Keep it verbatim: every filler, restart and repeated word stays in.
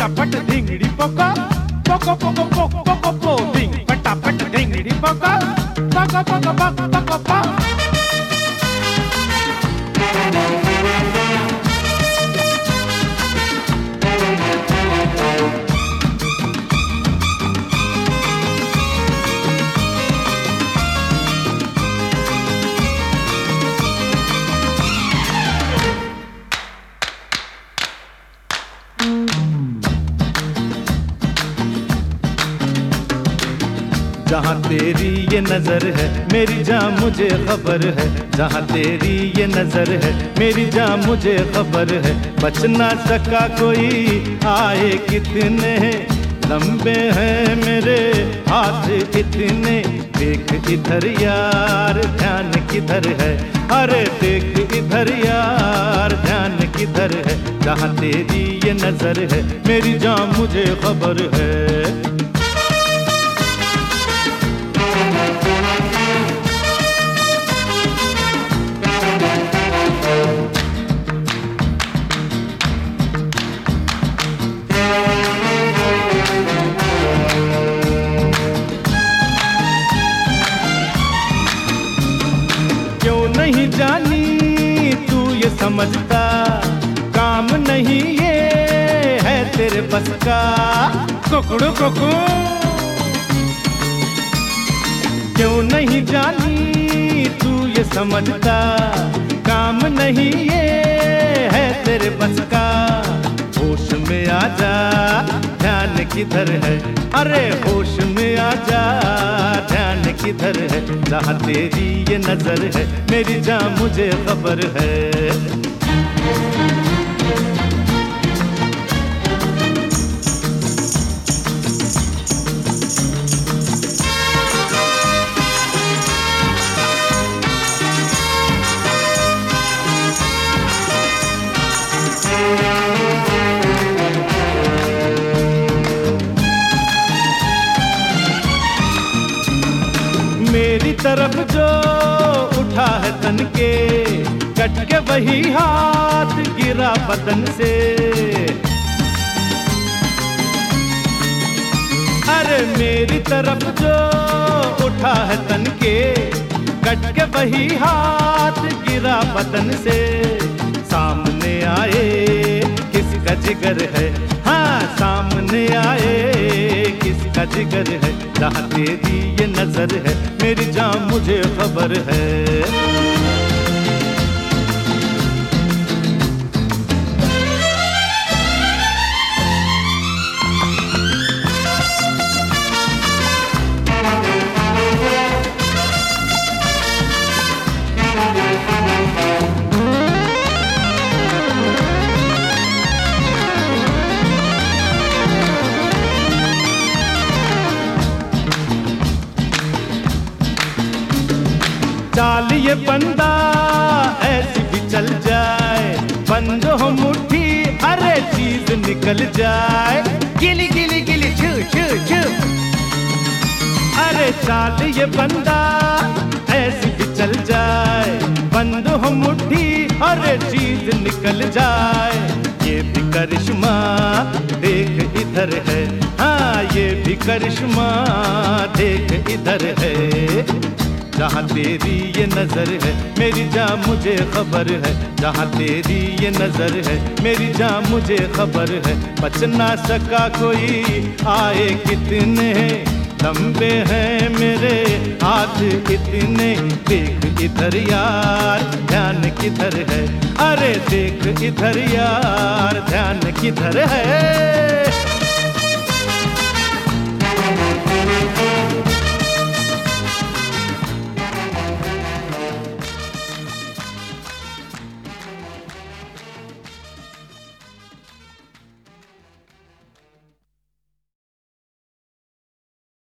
पटापट धिंगड़ी पोको पोको पोको पोको पोको पो धिंग पटापट धिंगड़ी पोको पोको पोको पोको पोको पो। जहाँ तेरी ये नजर है मेरी जान मुझे खबर है, जहाँ तेरी ये नजर है मेरी जान मुझे खबर है। बच ना सका कोई आए कितने लंबे हैं मेरे हाथ इतने। देख इधर यार ध्यान किधर है, अरे देख इधर यार ध्यान किधर है। जहाँ तेरी ये नजर है मेरी जान मुझे खबर है। नहीं जानी तू ये समझता काम नहीं ये है तेरे बस का। कुकड़ू कुकू क्यों नहीं जानी तू ये समझता काम नहीं ये है तेरे बस का। होश में आजा ध्यान किधर है, अरे होश में आजा ध्यान किधर है। जहाँ तेरी ये नजर है मेरी जान मुझे खबर है। मेरी तरफ जो उठा है तन के कट के वही हाथ गिरा बदन से। अरे मेरी तरफ जो उठा है तन के कट के वही हाथ गिरा बदन से। सामने आए किसका जिगर है, हाँ सामने आए किसका जिगर है। जहाँ तेरी ये नजर है मेरी जान मुझे खबर है। चाल ये बंदा ऐसी भी चल जाए, बंद हो मुट्ठी अरे चीज निकल जाए। गिली गिली गिली छू छू छू, अरे चाल ये बंदा ऐसी भी चल जाए, बंद हो मुट्ठी अरे चीज निकल जाए। ये भी करिश्मा देख इधर है, हाँ ये भी करिश्मा देख इधर है। जहाँ तेरी ये नजर है मेरी जान मुझे खबर है, जहाँ तेरी ये नजर है मेरी जान मुझे खबर है। बच ना सका कोई आए कितने लंबे हैं मेरे हाथ इतने। देख इधर यार ध्यान किधर है, अरे देख इधर यार ध्यान किधर है।